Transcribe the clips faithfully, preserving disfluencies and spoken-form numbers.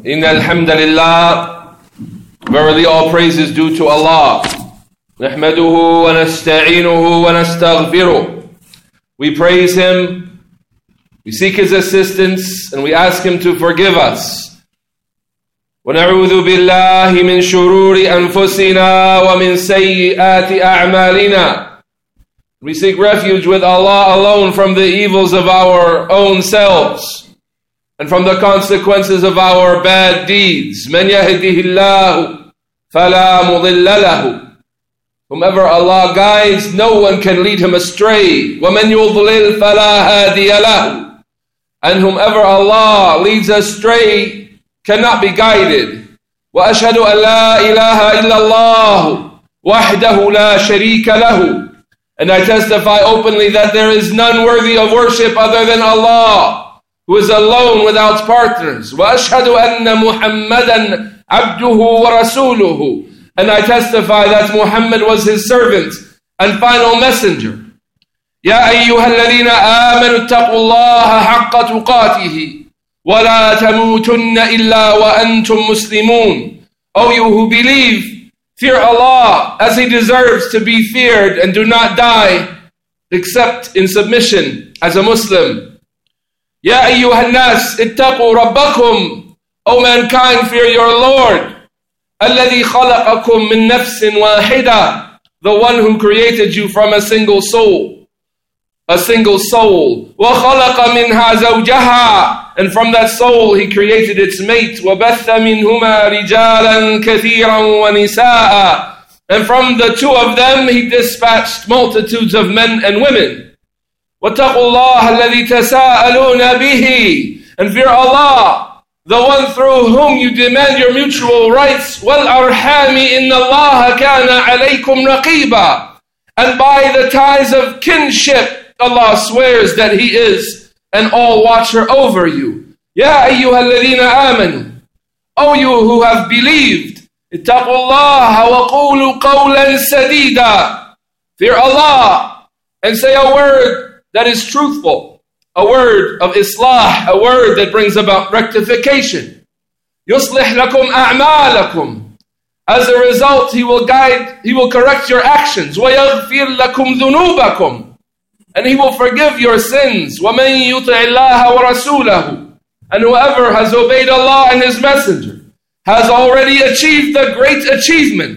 Inna alhamdulillah, verily all praise is due to Allah. Nahmaduhu wa nasta'inuhu wa nastaghfiruh. We praise Him, we seek His assistance, and we ask Him to forgive us. وَنَعُوذُ بِاللَّهِ مِنْ شُرُورِ أَنفُسِنَا وَمِنْ سَيِّئَاتِ أَعْمَالِنَا. We seek refuge with Allah alone from the evils of our own selves and from the consequences of our bad deeds. مَنْ يَهْدِهِ اللَّهُ فَلَا مُضِلَّ لَهُ. Whomever Allah guides, no one can lead him astray. وَمَنْ يُضْلِلْ فَلَا هَادِيَ لَهُ. And whomever Allah leads astray cannot be guided. وَأَشْهَدُ أَنْ لَا إِلَهَ إِلَّا اللَّهُ وَحْدَهُ لَا شَرِيكَ لَهُ. And I testify openly that there is none worthy of worship other than Allah, who is alone without partners. وَأَشْهَدُ أَنَّ مُحَمَّدًا عَبْدُهُ وَرَسُولُهُ. And I testify that Muhammad was his servant and final messenger. يَا أَيُّهَا الَّذِينَ آمَنُوا اتَّقُوا اللَّهَ حَقَّ تُقَاتِهِ وَلَا تَمُوتُنَّ إِلَّا وَأَنْتُمْ مُسْلِمُونَ. O you who believe, fear Allah as He deserves to be feared, and do not die except in submission as a Muslim. يَا أَيُّهَا النَّاسِ اتَّقُوا رَبَّكُمْ. O mankind, fear your Lord. الَّذِي خَلَقَكُمْ مِنْ نَفْسٍ وَاحِدَةٍ. The one who created you from a single soul. A single soul. وَخَلَقَ مِنْهَا زَوْجَهَا. And from that soul He created its mate. وَبَثَّ مِنْهُمَا رِجَالًا كَثِيرًا وَنِسَاءً. And from the two of them He dispatched multitudes of men and women. وَاتَّقُوا اللَّهَ الَّذِي تَسَاءَلُونَ بِهِ. And fear Allah, the one through whom you demand your mutual rights. وَالْأَرْحَامِ إِنَّ اللَّهَ كَانَ عَلَيْكُمْ رَقِيبًا. And by the ties of kinship, Allah swears that He is an all-watcher over you. يَا أَيُّهَا الَّذِينَ آمَنُوا. O you who have believed, اتَّقُوا اللَّهَ وَقُولُوا قَوْلًا سَدِيدًا. Fear Allah and say a word that is truthful, a word of islah, a word that brings about rectification. يُصْلِحْ لَكُمْ أَعْمَالَكُمْ. As a result, He will guide, He will correct your actions. وَيَغْفِرْ لَكُمْ ذُنُوبَكُمْ. And He will forgive your sins. وَمَنْ يُطِعِ اللَّهَ وَرَسُولَهُ. And whoever has obeyed Allah and His Messenger has already achieved the great achievement.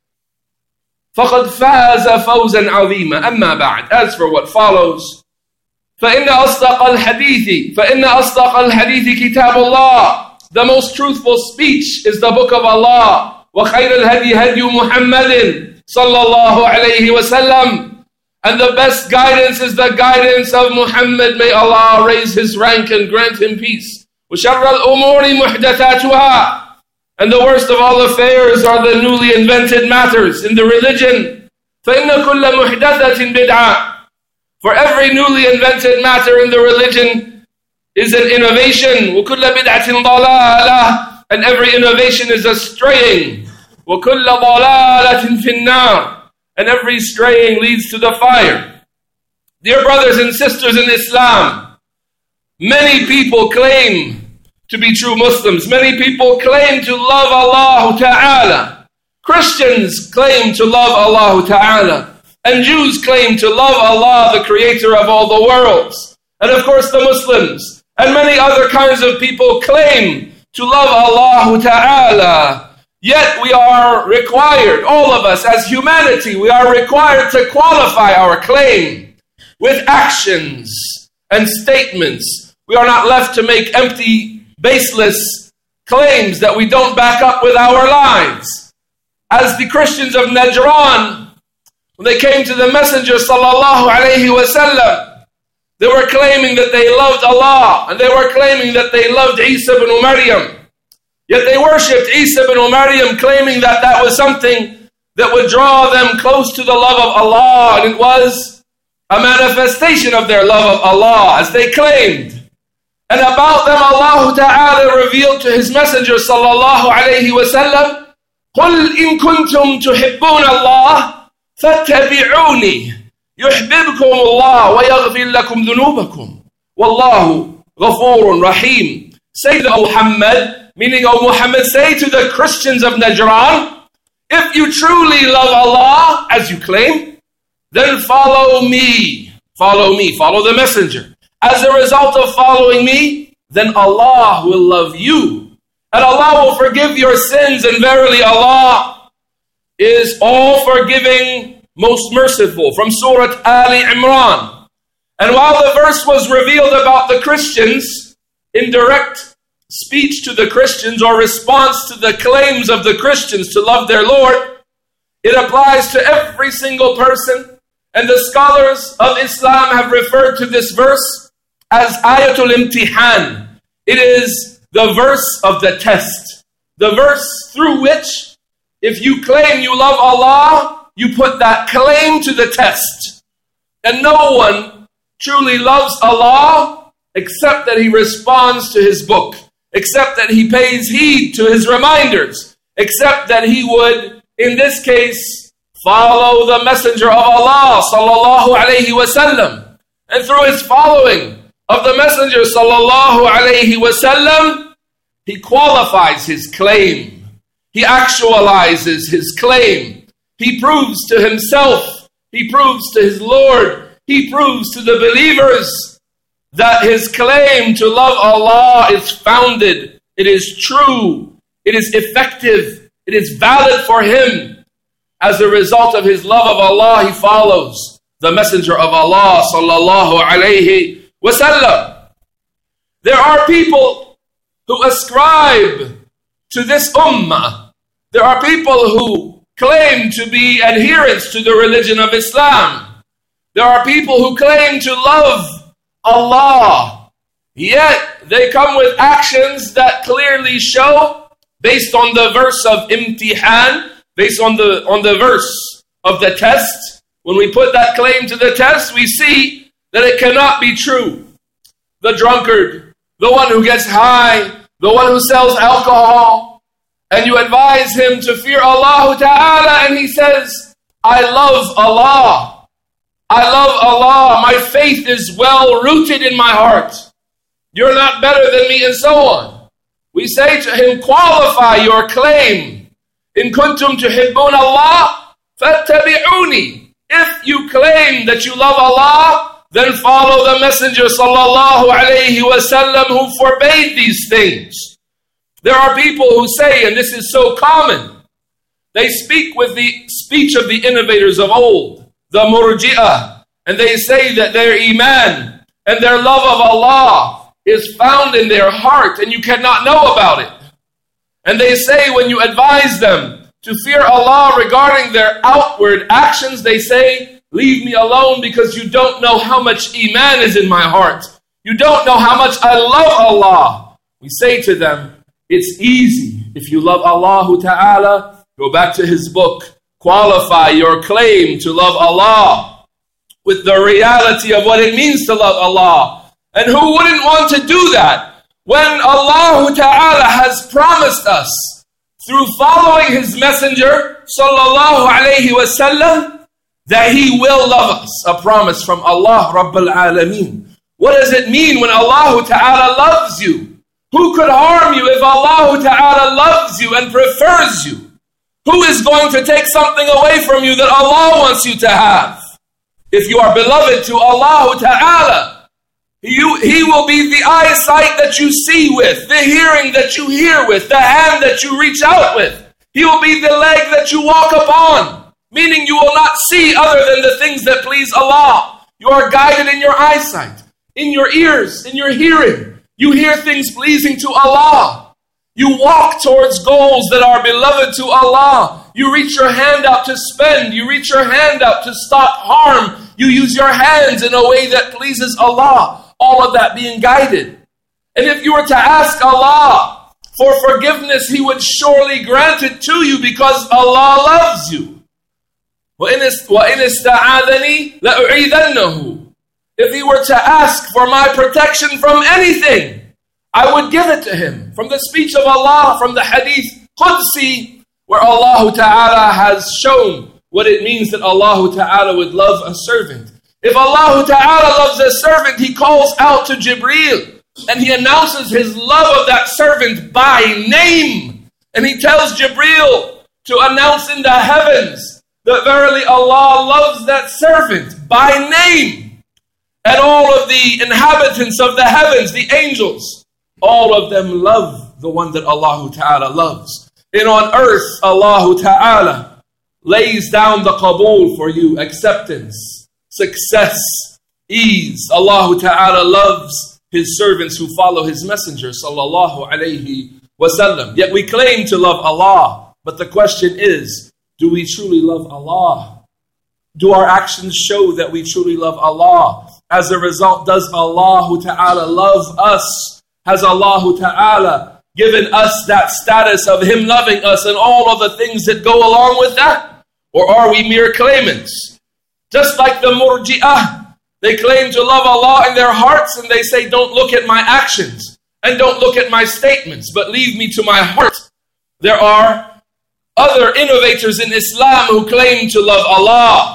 فَقَدْ فَازَ فَوْزًا عَظِيمًا. أَمَّا بَعْدْ. As for what follows, فَإِنَّ أَصْدَقَ الْحَدِيثِ فَإِنَّ أَصْدَقَ الْحَدِيثِ كِتَابُ اللَّهِ. The most truthful speech is the book of Allah. وَخَيْرَ الْهَدِي هَدْيُ مُحَمَّدٍ صَلَّى اللَّهُ عَلَيْهِ وَسَلَّمَ. And the best guidance is the guidance of Muhammad. May Allah raise his rank and grant him peace. وَشَرَّ الْأُمُورِ مُحْدَثَاتُهَا. And the worst of all affairs are the newly invented matters in the religion. فَإِنَّ كُلَّ مُحْدَثَةٍ بِدْعَةٍ. For every newly invented matter in the religion is an innovation. وَكُلَّ بِدْعَةٍ ضَلَالَةٍ. And every innovation is a straying. وَكُلَّ ضَلَالَةٍ فِي النَّارِ. And every straying leads to the fire. Dear brothers and sisters in Islam, many people claim to be true Muslims. Many people claim to love Allah Ta'ala. Christians claim to love Allah Ta'ala. And Jews claim to love Allah, the creator of all the worlds. And of course the Muslims and many other kinds of people claim to love Allah Ta'ala. Yet we are required, all of us as humanity, we are required to qualify our claim with actions and statements. We are not left to make empty, baseless claims that we don't back up with our lives. As the Christians of Najran, when they came to the Messenger sallallahu alayhi wasallam, they were claiming that they loved Allah, and they were claiming that they loved Isa ibn Maryam. Yet they worshipped Isa ibn Maryam, claiming that that was something that would draw them close to the love of Allah. And it was a manifestation of their love of Allah, as they claimed. And about them, Allah Ta'ala revealed to His Messenger sallallahu alayhi wa sallam, قُلْ إِن كُنْتُمْ تُحِبُّونَ اللَّهِ فَاتَّبِعُونِي يُحْبِبْكُمُ اللَّهُ وَيَغْفِرْ لَكُمْ ذُنُوبَكُمْ وَاللَّهُ غَفُورٌ رَحِيمٌ. Say to Muhammad, Meaning, O Muhammad, say to the Christians of Najran, if you truly love Allah, as you claim, then follow me. Follow me. Follow the messenger. As a result of following me, then Allah will love you. And Allah will forgive your sins. And verily Allah is all forgiving, most merciful. From Surah Ali Imran. And while the verse was revealed about the Christians, in direct speech to the Christians or response to the claims of the Christians to love their Lord, it applies to every single person. And the scholars of Islam have referred to this verse as Ayatul Imtihan. It is the verse of the test. The verse through which, if you claim you love Allah, you put that claim to the test. And no one truly loves Allah except that he responds to his book, except that he pays heed to his reminders, except that he would, in this case, follow the messenger of Allah sallallahu alayhi wasallam. And through his following of the messenger sallallahu alayhi wasallam, he qualifies his claim. He actualizes his claim. He proves to himself, he proves to his Lord, he proves to the believers that his claim to love Allah is founded, it is true, it is effective, it is valid for him. As a result of his love of Allah, he follows the messenger of Allah sallallahu alayhi wasallam. There are people who ascribe to this ummah. There are people who claim to be adherents to the religion of Islam. There are people who claim to love Allah, yet they come with actions that clearly show, based on the verse of imtihan, based on the on the verse of the test, when we put that claim to the test, we see that it cannot be true. The drunkard, the one who gets high, the one who sells alcohol, and you advise him to fear Allah Ta'ala, and he says, I love Allah. I love Allah. My faith is well rooted in my heart. You're not better than me, and so on. We say to him, qualify your claim. In kuntum tuhibbun Allah, fattabi'uni. If you claim that you love Allah, then follow the Messenger sallallahu alayhi wasallam who forbade these things. There are people who say, and this is so common, they speak with the speech of the innovators of old, the Murji'ah, and they say that their iman and their love of Allah is found in their heart and you cannot know about it. And they say when you advise them to fear Allah regarding their outward actions, they say, leave me alone because you don't know how much iman is in my heart. You don't know how much I love Allah. We say to them, it's easy. If you love Allah Ta'ala, go back to his book. Qualify your claim to love Allah with the reality of what it means to love Allah. And who wouldn't want to do that when Allah Ta'ala has promised us through following his messenger sallallahu alayhi wasallam that he will love us? A promise from Allah Rabbul Alameen. What does it mean when Allah Ta'ala loves you? Who could harm you if Allah Ta'ala loves you and prefers you? Who is going to take something away from you that Allah wants you to have? If you are beloved to Allah Ta'ala, you, He will be the eyesight that you see with, the hearing that you hear with, the hand that you reach out with. He will be the leg that you walk upon, meaning you will not see other than the things that please Allah. You are guided in your eyesight, in your ears, in your hearing. You hear things pleasing to Allah. You walk towards goals that are beloved to Allah. You reach your hand out to spend. You reach your hand out to stop harm. You use your hands in a way that pleases Allah. All of that being guided. And if you were to ask Allah for forgiveness, He would surely grant it to you because Allah loves you. وَإِنِ اسْتَعَاذَنِي لَأُعِيذَنَّهُ. If he were to ask for my protection from anything, I would give it to him. From the speech of Allah, from the hadith Qudsi, where Allah Ta'ala has shown what it means that Allah Ta'ala would love a servant. If Allah Ta'ala loves a servant, He calls out to Jibreel and he announces his love of that servant by name. And he tells Jibreel to announce in the heavens that verily Allah loves that servant by name. And all of the inhabitants of the heavens, the angels, all of them love the one that Allah Ta'ala loves. And on earth, Allah Ta'ala lays down the qabul for you, acceptance, success, ease. Allah Ta'ala loves His servants who follow His messenger, sallallahu alayhi wasallam. Yet we claim to love Allah. But the question is, do we truly love Allah? Do our actions show that we truly love Allah? As a result, does Allah Ta'ala love us? Has Allah Ta'ala given us that status of Him loving us and all of the things that go along with that? Or are we mere claimants? Just like the Murji'ah, they claim to love Allah in their hearts and they say, don't look at my actions and don't look at my statements, but leave me to my heart. There are other innovators in Islam who claim to love Allah,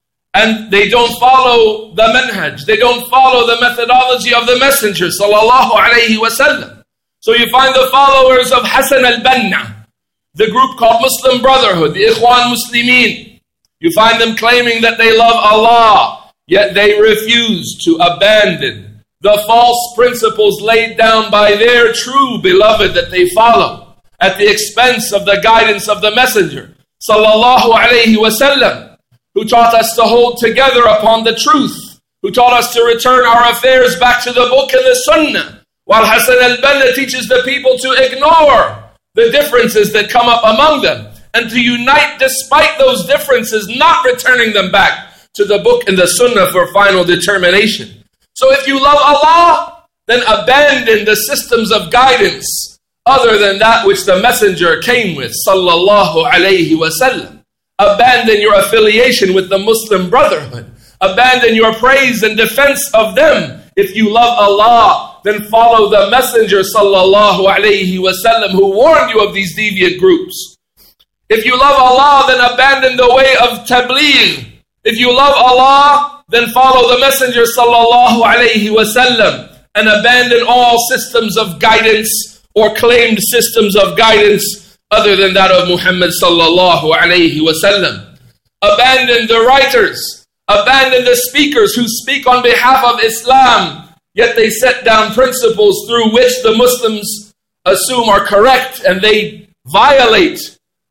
and they don't follow the manhaj, they don't follow the methodology of the Messenger sallallahu alayhi wasallam. So you find the followers of Hassan al-Banna, the group called Muslim Brotherhood, the Ikhwan Muslimin. You find them claiming that they love Allah, yet they refuse to abandon the false principles laid down by their true beloved that they follow at the expense of the guidance of the Messenger sallallahu alayhi wasallam, who taught us to hold together upon the truth, who taught us to return our affairs back to the book and the sunnah, while Hassan al-Banna teaches the people to ignore the differences that come up among them and to unite despite those differences, not returning them back to the book and the sunnah for final determination. So if you love Allah, then abandon the systems of guidance other than that which the Messenger came with, sallallahu alayhi wasallam. Abandon your affiliation with the Muslim Brotherhood. Abandon your praise and defense of them. If you love Allah, then follow the Messenger sallallahu alayhi wasallam who warned you of these deviant groups. If you love Allah, then abandon the way of tabligh. If you love Allah, then follow the Messenger sallallahu alayhi wasallam and abandon all systems of guidance or claimed systems of guidance other than that of Muhammad sallallahu alayhi wasallam. Abandon the writers, abandon the speakers who speak on behalf of Islam, yet they set down principles through which the Muslims assume are correct and they violate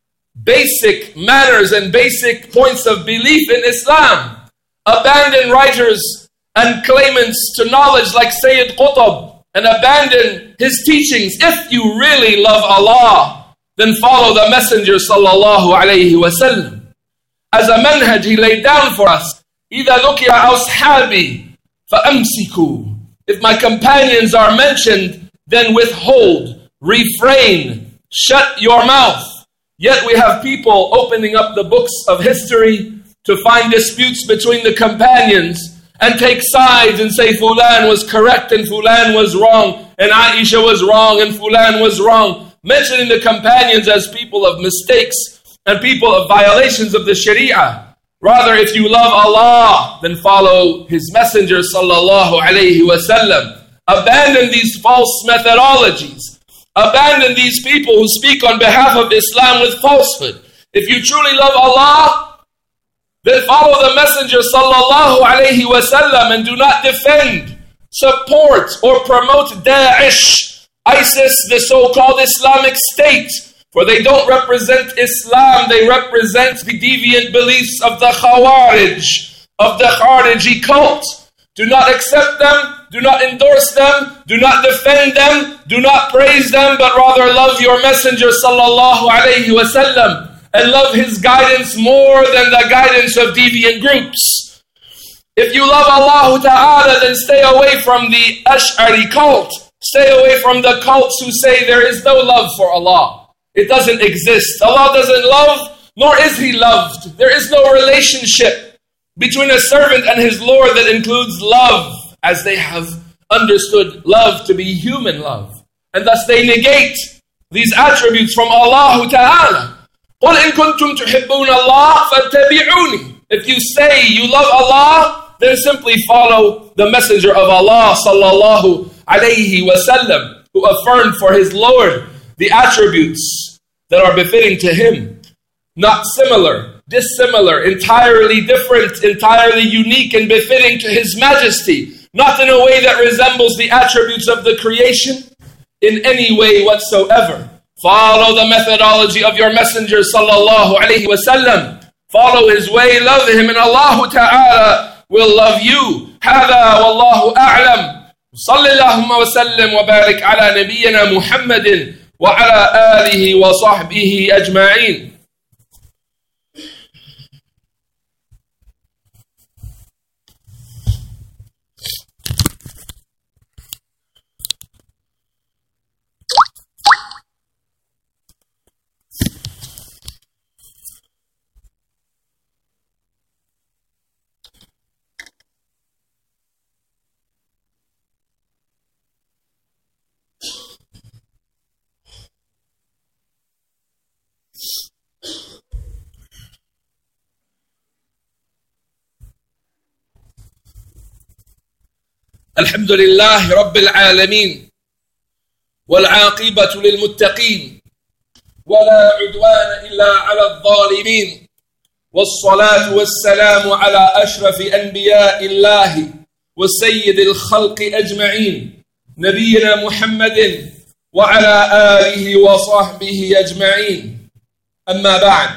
basic manners and basic points of belief in Islam. Abandon writers and claimants to knowledge like Sayyid Qutb and abandon his teachings. If you really love Allah, then follow the Messenger sallallahu alayhi wasallam. As a manhaj he laid down for us, إِذَا ذُكِرَ أَصْحَابِي فَأَمْسِكُوا. If my companions are mentioned, then withhold, refrain, shut your mouth. Yet we have people opening up the books of history to find disputes between the companions and take sides and say Fulan was correct and Fulan was wrong and Aisha was wrong and Fulan was wrong, mentioning the companions as people of mistakes and people of violations of the Sharia. Rather, if you love Allah, then follow His Messenger sallallahu alayhi wasallam. Abandon these false methodologies. Abandon these people who speak on behalf of Islam with falsehood. If you truly love Allah, then follow the Messenger sallallahu alayhi wasallam and do not defend, support, or promote Daesh, ISIS, the so-called Islamic State. For they don't represent Islam, they represent the deviant beliefs of the Khawarij, of the Khariji cult. Do not accept them, do not endorse them, do not defend them, do not praise them, but rather love your Messenger sallallahu alayhi wasallam and love his guidance more than the guidance of deviant groups. If you love Allah Ta'ala, then stay away from the Ash'ari cult. Stay away from the cults who say there is no love for Allah. It doesn't exist. Allah doesn't love, nor is He loved. There is no relationship between a servant and his Lord that includes love, as they have understood love to be human love. And thus they negate these attributes from Allah Ta'ala. قُلْ إِن كُنْتُمْ تُحِبُّونَ اللَّهَ فَاتَّبِعُونِي. If you say you love Allah, then simply follow the Messenger of Allah sallallahu alayhi wasallam, who affirmed for his Lord the attributes that are befitting to him, not similar, dissimilar, entirely different, entirely unique and befitting to his majesty, not in a way that resembles the attributes of the creation in any way whatsoever. Follow the methodology of your messenger sallallahu alayhi wasallam. Follow his way, love him, and Allah Ta'ala will love you. هذا والله أعلم. صلى اللهم وسلم وبارك على نبينا محمد وعلى آله وصحبه أجمعين. الحمد لله رب العالمين والعاقبة للمتقين ولا عدوان إلا على الظالمين والصلاة والسلام على أشرف أنبياء الله وسيد الخلق أجمعين نبينا محمد وعلى آله وصحبه أجمعين. أما بعد.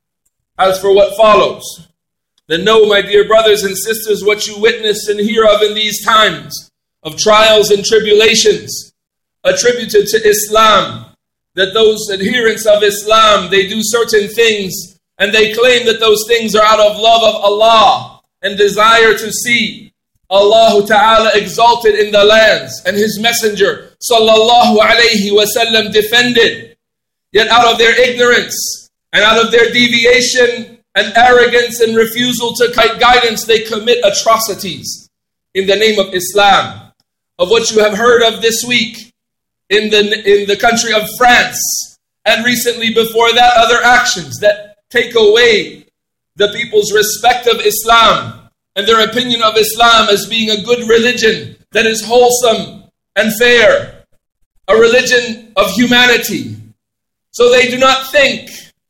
As for what follows, then know, my dear brothers and sisters, what you witness and hear of in these times of trials and tribulations attributed to Islam, that those adherents of Islam, they do certain things and they claim that those things are out of love of Allah and desire to see Allah Ta'ala exalted in the lands and His Messenger Sallallahu Alaihi Wasallam defended. Yet out of their ignorance and out of their deviation and arrogance and refusal to guidance, they commit atrocities in the name of Islam. Of what you have heard of this week in the, in the country of France, and recently before that, other actions that take away the people's respect of Islam and their opinion of Islam as being a good religion that is wholesome and fair, a religion of humanity. So they do not think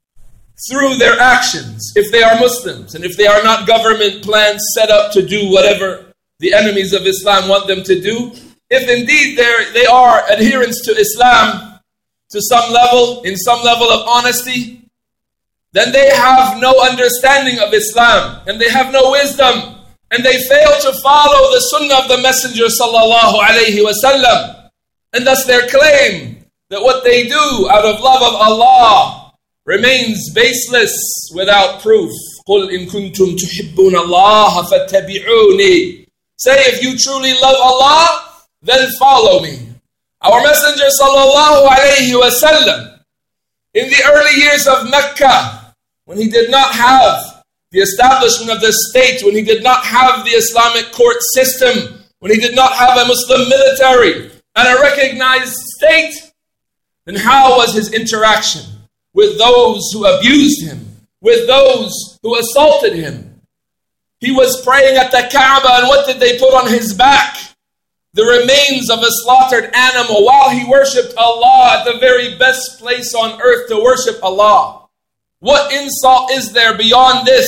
through their actions, if they are Muslims, and if they are not government plans set up to do whatever the enemies of Islam want them to do, if indeed they are adherents to Islam to some level, in some level of honesty, then they have no understanding of Islam, and they have no wisdom, and they fail to follow the sunnah of the Messenger sallallahu alayhi wasallam, and thus their claim that what they do out of love of Allah remains baseless without proof. قُلْ إِن كُنْتُمْ تُحِبُّونَ اللَّهَ فَاتَّبِعُونِي. Say, if you truly love Allah, then follow me. Our Messenger sallallahu alayhi wasallam, in the early years of Mecca, when he did not have the establishment of the state, when he did not have the Islamic court system, when he did not have a Muslim military and a recognized state, then how was his interaction with those who abused him, with those who assaulted him? He was praying at the Kaaba, and what did they put on his back? The remains of a slaughtered animal, while he worshipped Allah at the very best place on earth to worship Allah. What insult is there beyond this?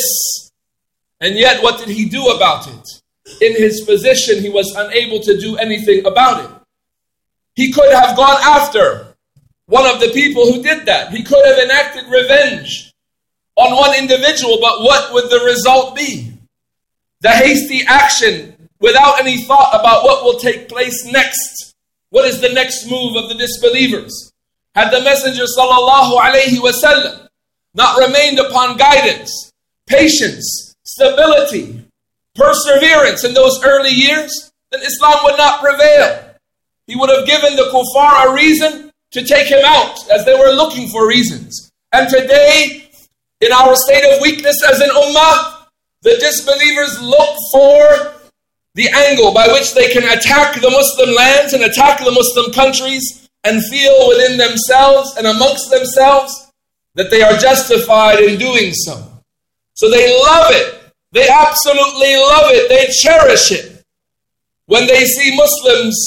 And yet, what did he do about it? In his position, he was unable to do anything about it. He could have gone after one of the people who did that. He could have enacted revenge on one individual, but what would the result be? The hasty action without any thought about what will take place next. What is the next move of the disbelievers? Had the Messenger sallallahu alayhi wasallam not remained upon guidance, patience, stability, perseverance in those early years, then Islam would not prevail. He would have given the kuffar a reason to take him out, as they were looking for reasons. And today, in our state of weakness as an ummah, the disbelievers look for the angle by which they can attack the Muslim lands and attack the Muslim countries and feel within themselves and amongst themselves that they are justified in doing so. So they love it. They absolutely love it. They cherish it when they see Muslims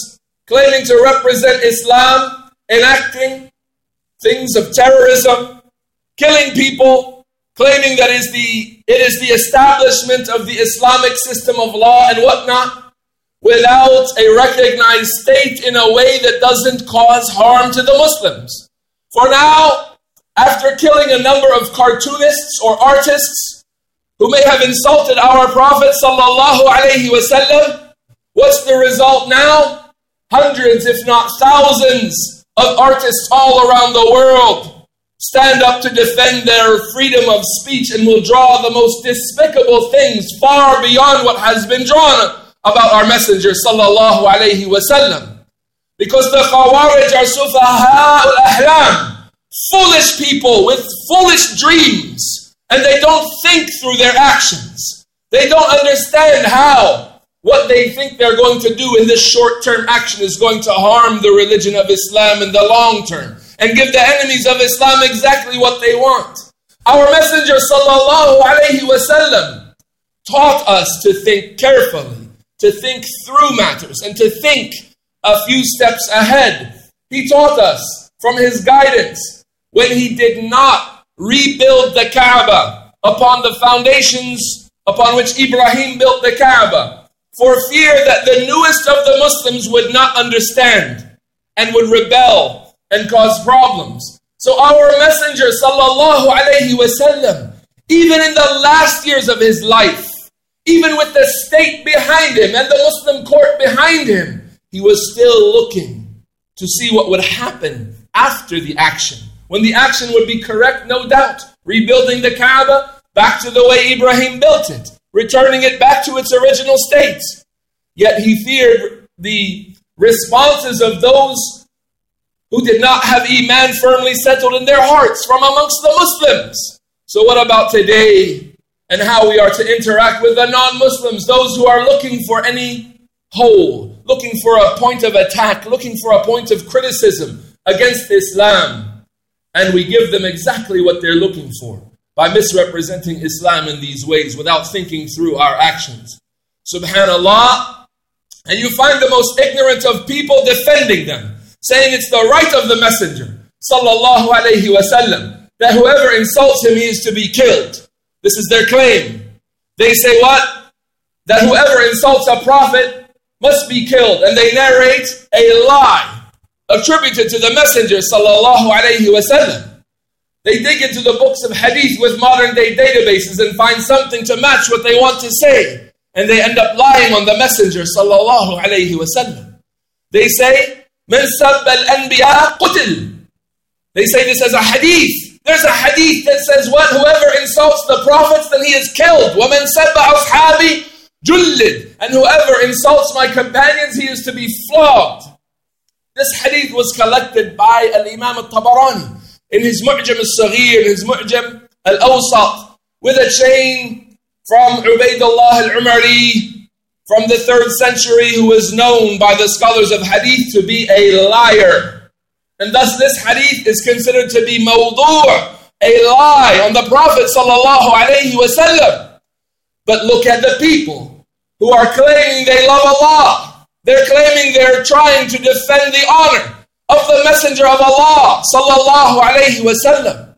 claiming to represent Islam, enacting things of terrorism, killing people, claiming that is the, it is the establishment of the Islamic system of law and whatnot, without a recognized state in a way that doesn't cause harm to the Muslims. For now, after killing a number of cartoonists or artists who may have insulted our Prophet sallallahu alaihi wasallam, what's the result now? Hundreds, if not thousands, of artists all around the world stand up to defend their freedom of speech and will draw the most despicable things far beyond what has been drawn about our Messenger sallallahu alaihi wasallam. Because the Khawarij are sufaha al-ahlam, foolish people with foolish dreams, and they don't think through their actions. They don't understand how what they think they're going to do in this short-term action is going to harm the religion of Islam in the long term and give the enemies of Islam exactly what they want. Our Messenger sallallahu alaihi wasallam taught us to think carefully, to think through matters, and to think a few steps ahead. He taught us from his guidance when he did not rebuild the Kaaba upon the foundations upon which Ibrahim built the Kaaba, for fear that the newest of the Muslims would not understand and would rebel and cause problems. So our Messenger sallallahu alaihi wasallam, even in the last years of his life, even with the state behind him and the Muslim court behind him, he was still looking to see what would happen after the action. When the action would be correct, no doubt, rebuilding the Kaaba back to the way Ibrahim built it, returning it back to its original state. Yet he feared the responses of those who did not have Iman firmly settled in their hearts from amongst the Muslims. So what about today and how we are to interact with the non-Muslims, those who are looking for any hole, looking for a point of attack, looking for a point of criticism against Islam, and we give them exactly what they're looking for by misrepresenting Islam in these ways without thinking through our actions. Subhanallah. And you find the most ignorant of people defending them, saying it's the right of the Messenger sallallahu alaihi wasallam that whoever insults him, he is to be killed. This is their claim. They say what? That whoever insults a prophet must be killed. And they narrate a lie attributed to the Messenger sallallahu alaihi wasallam. They dig into the books of hadith with modern day databases and find something to match what they want to say. And they end up lying on the Messenger sallallahu alaihi wasallam. They say, "Man sabba al-anbiya qutil." They say this as a hadith. There's a hadith that says what? Whoever insults the prophets, then he is killed. وَمَنْ سَبَّ أَصْحَابِ جُلِّدْ. And whoever insults my companions, he is to be flogged. This hadith was collected by Al-Imam Al-Tabarani in his Mu'jam Al-Saghir, in his Mu'jam Al-Awsat, with a chain from Ubaydullah Al-Umari from the third century, who is known by the scholars of hadith to be a liar. And thus this hadith is considered to be mawdu', a lie on the Prophet sallallahu alaihi wasallam. But look at the people who are claiming they love Allah. They're claiming they're trying to defend the honor of the Messenger of Allah sallallahu alaihi wasallam.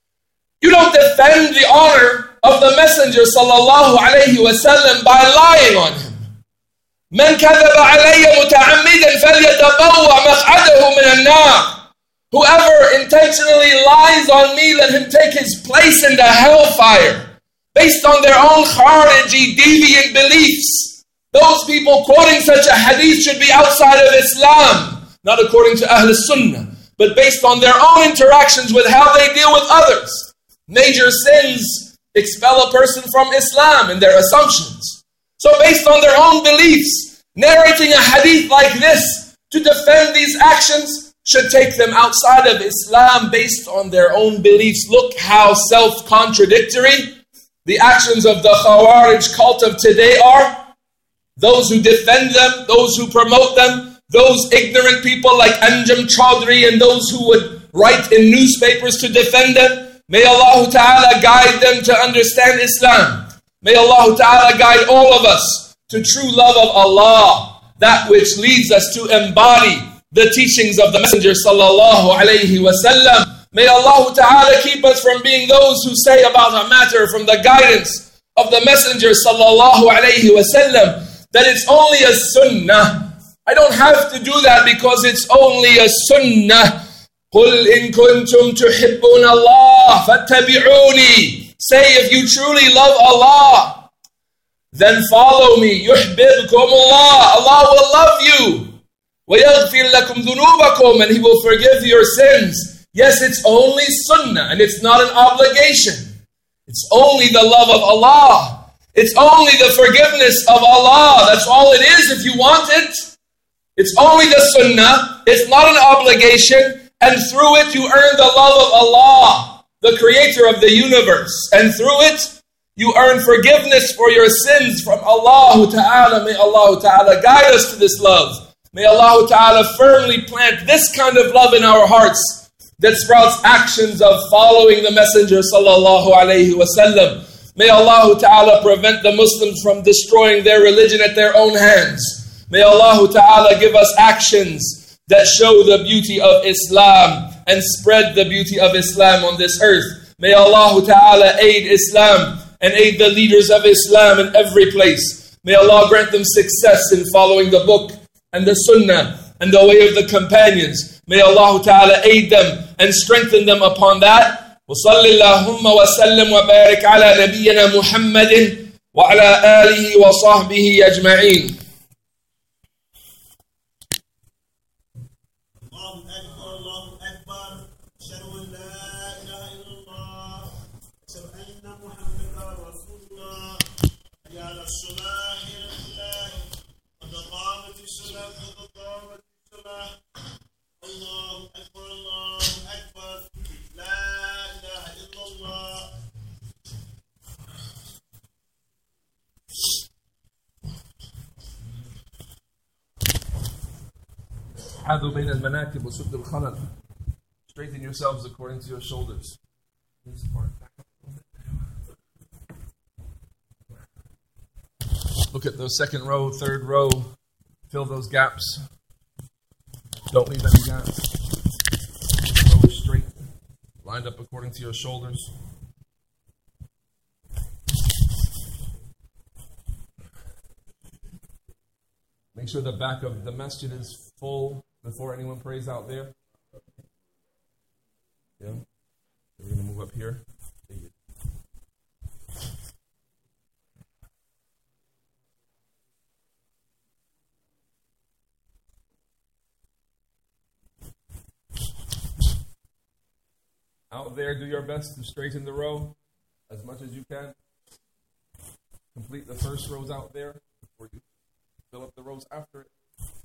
You don't defend the honor of the Messenger sallallahu alaihi wasallam by lying on him. من كذب علي متعمدا فليتبوأ مقعده من النار. Whoever intentionally lies on me, let him take his place in the hellfire, based on their own khariji, deviant beliefs. Those people quoting such a hadith should be outside of Islam, not according to Ahl Sunnah, but based on their own interactions with how they deal with others. Major sins expel a person from Islam in their assumptions. So based on their own beliefs, narrating a hadith like this to defend these actions should take them outside of Islam based on their own beliefs. Look how self-contradictory the actions of the Khawarij cult of today are. Those who defend them, those who promote them, those ignorant people like Anjam Chaudhry and those who would write in newspapers to defend them. May Allah Ta'ala guide them to understand Islam. May Allah Ta'ala guide all of us to true love of Allah that which leads us to embody the teachings of the Messenger sallallahu alayhi wasallam. May Allah Ta'ala keep us from being those who say about a matter from the guidance of the Messenger sallallahu alayhi wasallam that it's only a sunnah. I don't have to do that because it's only a sunnah. قُلْ إِن كُنْتُمْ تُحِبُّونَ اللَّهَ فَاتَّبِعُونِي. Say, if you truly love Allah, then follow me. يُحْبِبْكُمُ اللَّهِ. Allah will love you. وَيَغْفِرْ لَكُمْ ذُنُوبَكُمْ. And He will forgive your sins. Yes, it's only sunnah and it's not an obligation. It's only the love of Allah. It's only the forgiveness of Allah. That's all it is if you want it. It's only the sunnah. It's not an obligation. And through it you earn the love of Allah, the creator of the universe. And through it you earn forgiveness for your sins from Allah Ta'ala. May Allah Ta'ala guide us to this love. May Allah Ta'ala firmly plant this kind of love in our hearts that sprouts actions of following the Messenger sallallahu alayhi wasallam. May Allah Ta'ala prevent the Muslims from destroying their religion at their own hands. May Allah Ta'ala give us actions that show the beauty of Islam and spread the beauty of Islam on this earth. May Allah Ta'ala aid Islam and aid the leaders of Islam in every place. May Allah grant them success in following the book and the sunnah and the way of the companions. May Allah Ta'ala aid them and strengthen them upon that. وصل اللهم وسلم وبارك على نبينا محمد وعلى آله وصحبه أجمعين. حاذوا بين المناكب وسد الخلل. Straighten yourselves according to your shoulders. Look at the second row, third row. Fill those gaps. Don't leave any gaps. Row straight, lined up according to your shoulders. Make sure the back of the masjid is full before anyone prays out there. Yeah. We're going to move up here. Out there, do your best to straighten the row as much as you can. Complete the first rows out there before you fill up the rows after it.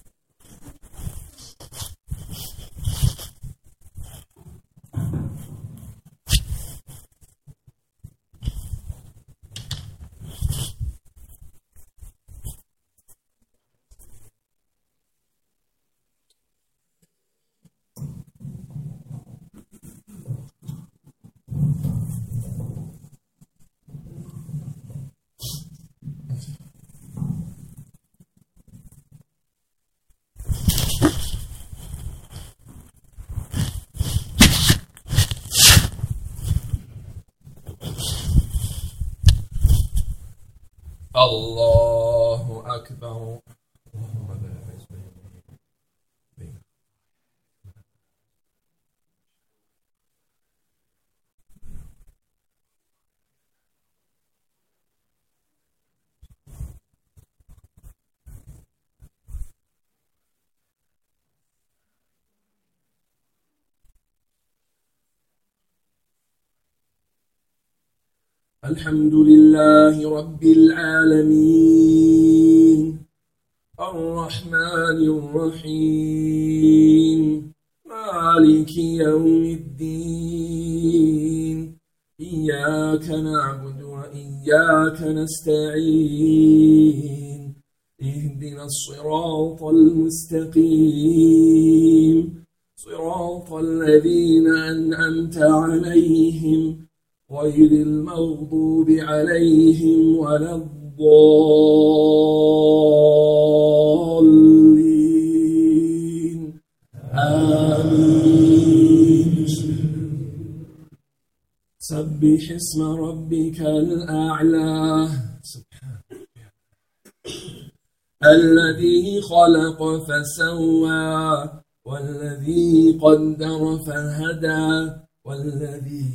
Allahu Akbar. الحمد لله رب العالمين الرحمن الرحيم مالك يوم الدين إياك نعبد وإياك نستعين اهدنا الصراط المستقيم صراط الذين أنعمت عليهم غير المغضوب عليهم ولا الضالين الضالين آمين. سبح اسم ربك الأعلى الذي خلق فسوى والذي قدر فهدى والذي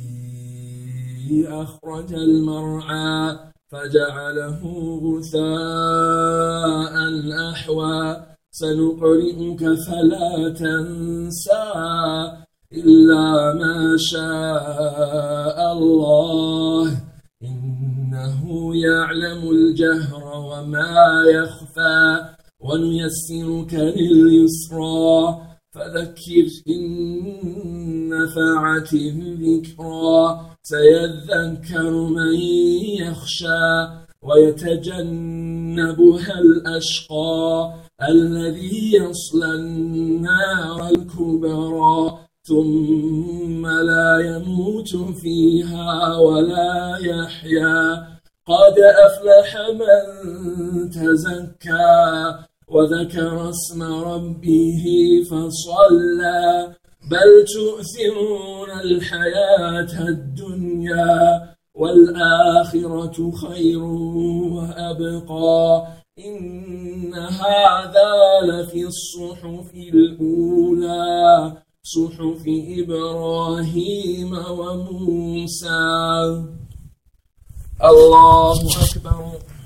أخرج المرعى فجعله غثاء أحوى سنقرئك فلا تنسى إلا ما شاء الله إنه يعلم الجهر وما يخفى ونيسرك لليسرى فذكر إن نفعت الذكرى سيذكر من يخشى ويتجنبها الأشقى الذي يصلى النار الكبرى ثم لا يموت فيها ولا يحيا قد أفلح من تزكى وذكر اسم ربه فصلى بل تؤثرون الحياة الدنيا والآخرة خير وأبقى إن هذا لفي الصحف الأولى صحف إبراهيم وموسى. الله أكبر.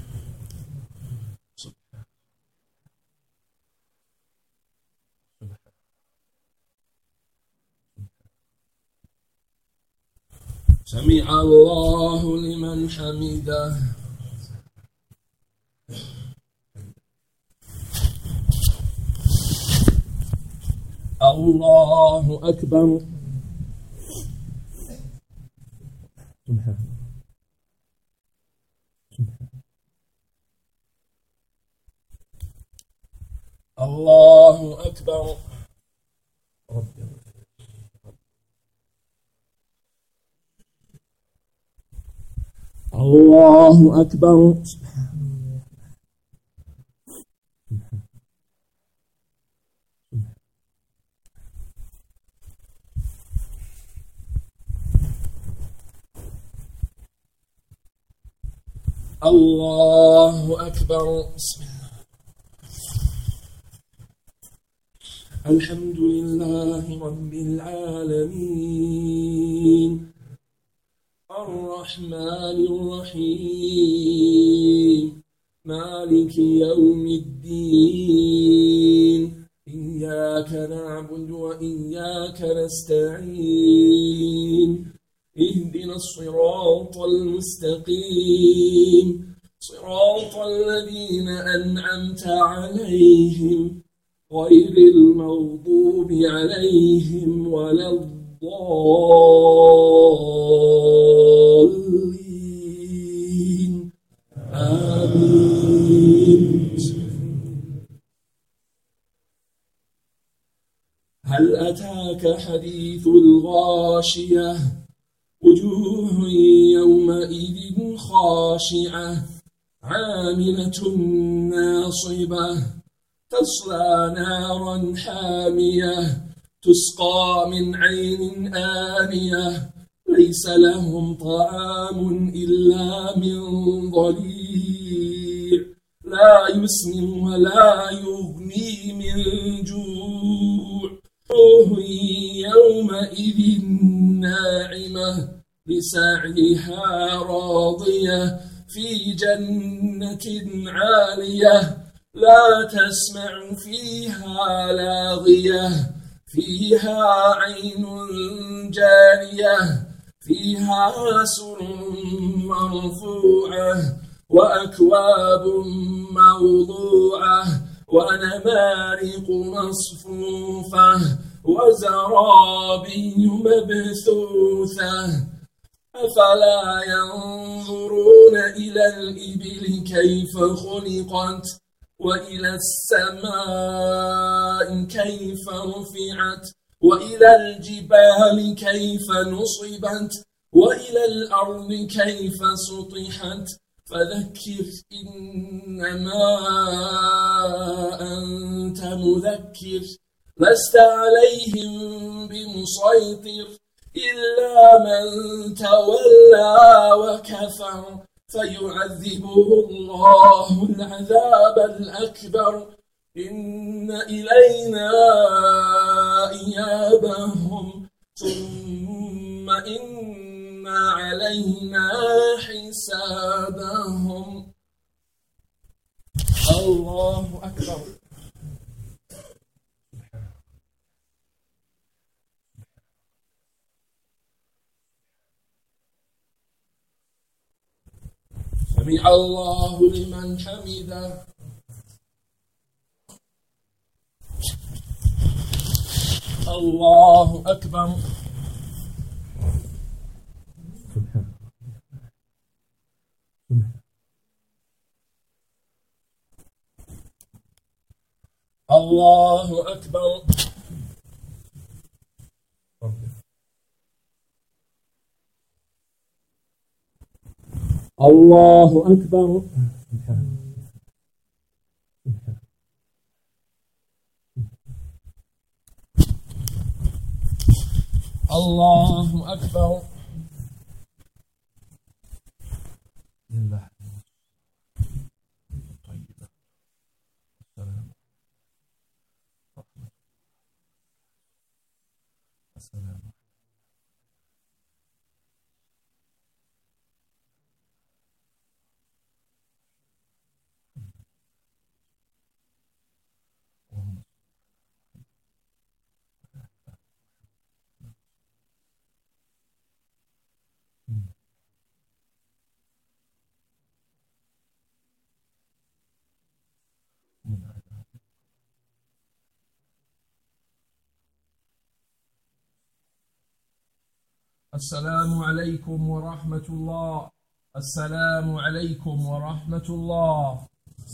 سمع الله لمن حمده. الله أكبر. الله أكبر. الله أكبر. الله أكبر. الحمد لله رب العالمين الرحمن الرحيم مالك يوم الدين إياك نعبد وإياك نستعين اهدنا الصراط المستقيم صراط الذين أنعمت عليهم غير المغضوب عليهم ولا الضالين آمين. هل أتاك حديث الغاشية وجوه يومئذ خاشعة عاملة ناصبة تصلى نارا حامية تسقى من عين آنية ليس لهم طعام إلا من ضريع لا يسمن ولا يغني من جوع وجوه يومئذ ناعمة لسعيها راضية في جنة عالية لا تسمع فيها لاغية فيها عين جارية فيها سرر مرفوعة وأكواب موضوعة ونمارق مصفوفة وزرابي مبثوثة أفلا ينظرون إلى الإبل كيف خلقت وإلى السماء كيف رفعت وإلى الجبال كيف نصبت وإلى الأرض كيف سطحت فذكر إنما أنت مذكر لست عليهم بمسيطر إلا من تولى وكفر فيعذبه الله العذاب الأكبر إن إلينا إيابهم ثم إن علينا حسابهم. الله أكبر. سمع الله لمن حمده. الله أكبر. الله أكبر. الله أكبر. الله أكبر. لله طيبة السلام السلام السلام عليكم ورحمة الله. السلام عليكم ورحمة الله.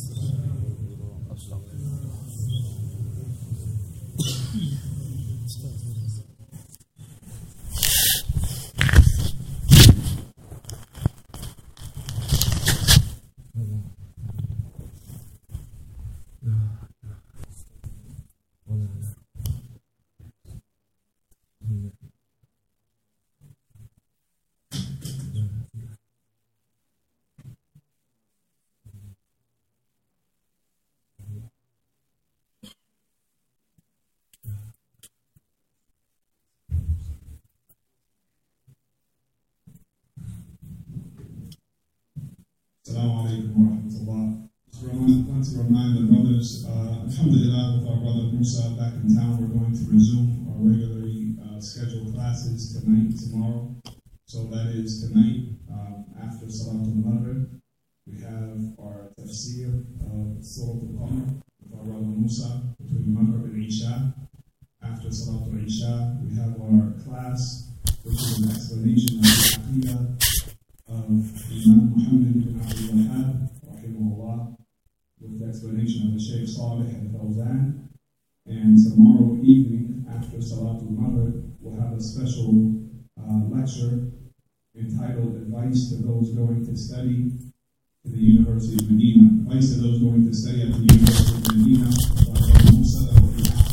Assalamu alaikum wa rahmatullah. I want to remind the brothers, uh, alhamdulillah, with our brother Musa back in town, we're going to resume our regularly uh, scheduled classes tonight, tomorrow. So that is tonight, um, after Salatul Maghrib. We have our tafsir of Surah Al-Qamar with our brother Musa between Maghrib and Isha. After Salatul Isha, we have our class, which is an explanation of the Aqidah of Imam Muhammad ibn Abdul Wahhab, rahimahullah, with the explanation of the Shaykh Salih al-Fawzan. And tomorrow evening, after Salatul Maghrib, we'll have a special uh, lecture entitled Advice to Those Going to Study to the University of Medina. Advice to those going to study at the University of Medina by Musa. That will be